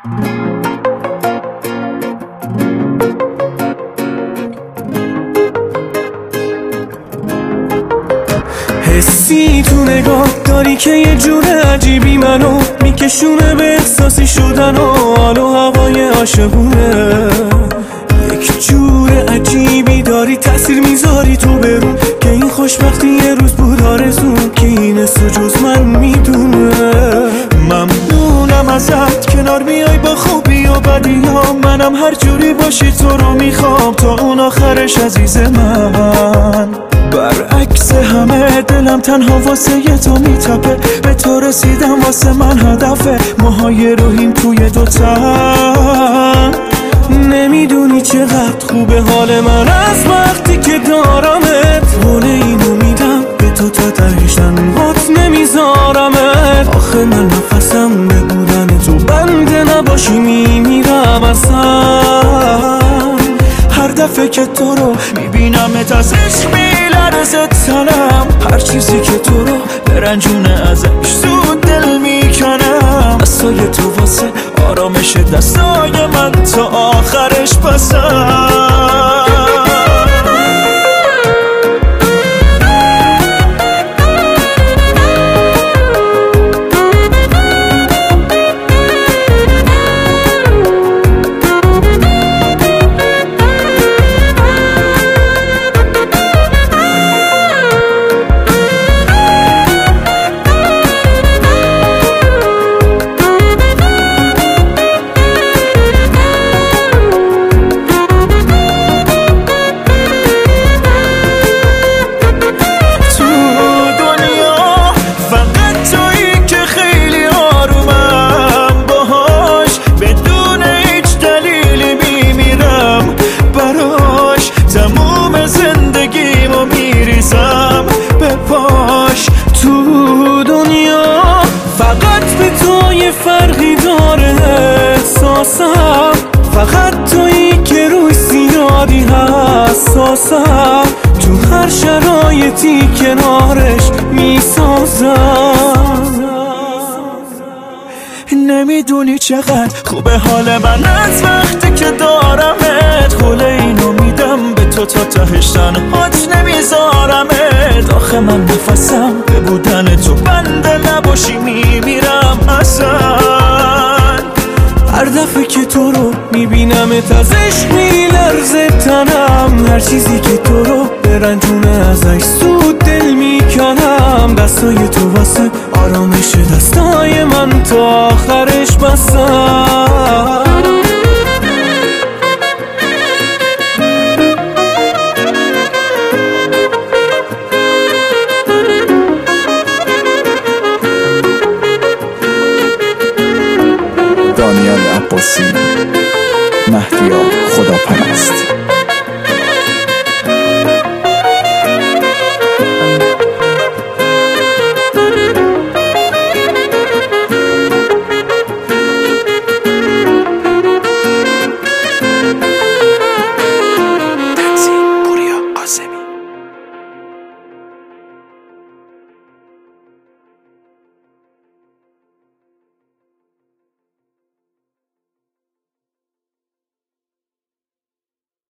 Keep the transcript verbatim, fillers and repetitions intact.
حسی تو نگاه داری که یه جور عجیبی منو میکشونه به احساسی شدن و حال و هوای عاشقونه. یک جور عجیبی داری تأثیر میذاری تو برون که این خوشبختی یه روز بود آرزون که این اسو جز من میدونه. ممنونم ازت کنار میای با خوبی و بدی ها، منم هر جوری باشی تو رو میخوام تا اون آخرش عزیز من. برعکس همه دلم تنها واسه یه تو میتپه، به تو رسیدم واسه من هدفه، موهای روحیم توی دوتا. نمیدونی چقدر خوبه حال من از وقتی که دارمت، حال اینو میدم به تو تا تهشن هات نمیذارمت. آخه من نفسم به بودن تو بنده نباشی میمیرم اصلا. هر دفعه که تو رو میبینمت از عشق میلرزه تنم، هر چیزی که تو رو برنجونه ازش زود دل میکنم. دستای تو واسه آرامش دستای من تا آخرش پسم. تو دنیا فقط به تو یه فرقی داره احساسم، فقط تویی که روی زیادی حساسم، تو هر شرایطی کنارش میسازم. نمیدونی چقدر خوبه حال من از وقتی که دارمت، حال اینو میدم به تو تا تهشتن هات نمیذارمت. آخه من نفسم به بودن تو بنده نباشی میمیرم اصلا. هر دفعه که تو رو میبینمت از عشق میلرزه تنم، هر چیزی که تو رو برنجونه ازش زود دل میکنم. دستای تو واسه آرامش دستای من تا آخرش بسم. دانیال عباسی، مهدیار خداپرست.